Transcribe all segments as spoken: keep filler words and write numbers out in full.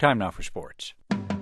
Time now for sports.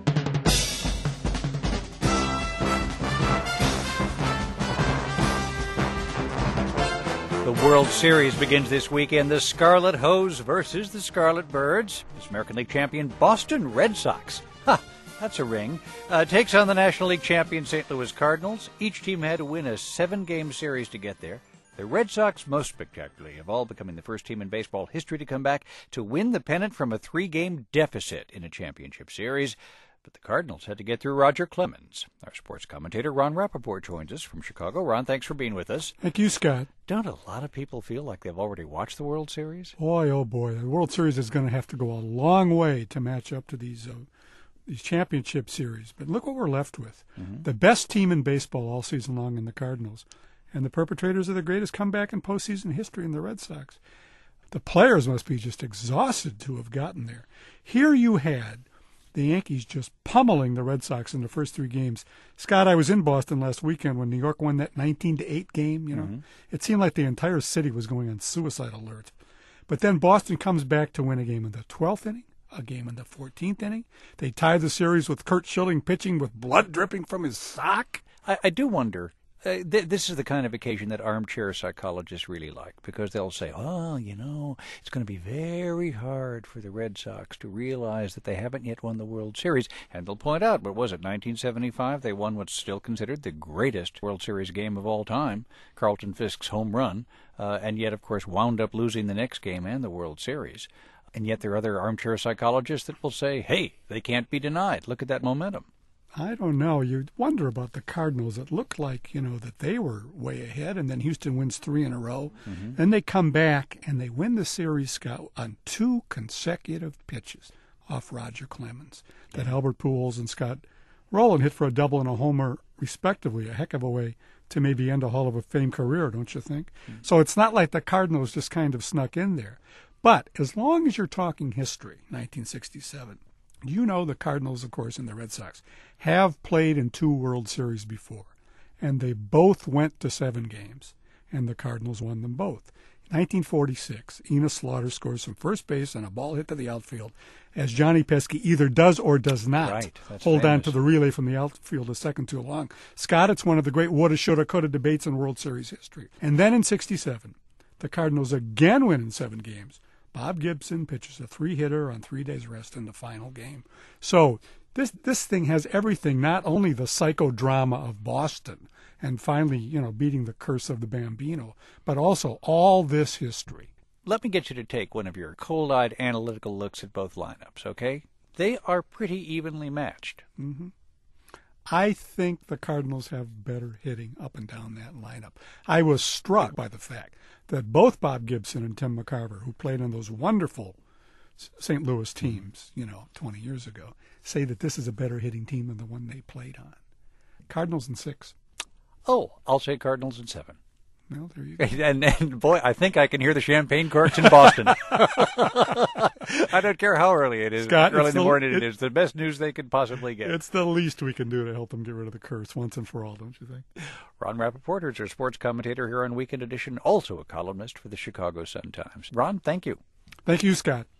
The World Series begins this weekend. The Scarlet Hose versus the Scarlet Birds. This American League champion Boston Red Sox. Ha! That's a ring. Uh, takes on the National League champion Saint Louis Cardinals. Each team had to win a seven-game series to get there. The Red Sox, most spectacularly of all, becoming the first team in baseball history to come back to win the pennant from a three-game deficit in a championship series. But the Cardinals had to get through Roger Clemens. Our sports commentator, Ron Rappaport, joins us from Chicago. Ron, thanks for being with us. Thank you, Scott. Don't a lot of people feel like they've already watched the World Series? Boy, oh boy, the World Series is going to have to go a long way to match up to these uh, these championship series. But look what we're left with. Mm-hmm. The best team in baseball all season long in the Cardinals, and the perpetrators of the greatest comeback in postseason history in the Red Sox. The players must be just exhausted to have gotten there. Here you had the Yankees just pummeling the Red Sox in the first three games. Scott, I was in Boston last weekend when New York won that nineteen to eight game. You know, mm-hmm. It seemed like the entire city was going on suicide alert. But then Boston comes back to win a game in the twelfth inning, a game in the fourteenth inning. They tied the series with Curt Schilling pitching with blood dripping from his sock. I, I do wonder. Uh, th- this is the kind of occasion that armchair psychologists really like, because they'll say, oh, you know, it's going to be very hard for the Red Sox to realize that they haven't yet won the World Series. And they'll point out, what was it, nineteen seventy-five? They won what's still considered the greatest World Series game of all time, Carlton Fisk's home run, uh, and yet, of course, wound up losing the next game and the World Series. And yet there are other armchair psychologists that will say, hey, they can't be denied. Look at that momentum. I don't know. You wonder about the Cardinals. It looked like, you know, that they were way ahead, and then Houston wins three in a row. Mm-hmm. Then they come back, and they win the series, Scott, on two consecutive pitches off Roger Clemens. That yeah. Albert Pujols and Scott Rowland hit for a double and a homer, respectively. A heck of a way to maybe end a Hall of Fame career, don't you think? Mm-hmm. So it's not like the Cardinals just kind of snuck in there. But as long as you're talking history, nineteen sixty-seven, you know the Cardinals, of course, and the Red Sox have played in two World Series before, and they both went to seven games, and the Cardinals won them both. nineteen forty-six, Enos Slaughter scores from first base on a ball hit to the outfield, as Johnny Pesky either does or does not right, hold famous. on to the relay from the outfield a second too long. Scott, it's one of the great woulda, shoulda, coulda debates in World Series history. And then in sixty-seven, the Cardinals again win in seven games. Bob Gibson pitches a three-hitter on three days' rest in the final game. So this this thing has everything, not only the psychodrama of Boston and finally, you know, beating the curse of the Bambino, but also all this history. Let me get you to take one of your cold-eyed analytical looks at both lineups, okay? They are pretty evenly matched. Mm-hmm. I think the Cardinals have better hitting up and down that lineup. I was struck by the fact that both Bob Gibson and Tim McCarver, who played on those wonderful Saint Louis teams, you know, twenty years ago, say that this is a better hitting team than the one they played on. Cardinals in six. Oh, I'll say Cardinals in seven. Well, there you go. And, and boy, I think I can hear the champagne corks in Boston. I don't care how early it is. Scott, early in the, the morning it, it is. The best news they could possibly get. It's the least we can do to help them get rid of the curse once and for all, don't you think? Ron Rappaport is our sports commentator here on Weekend Edition, also a columnist for the Chicago Sun-Times. Ron, thank you. Thank you, Scott.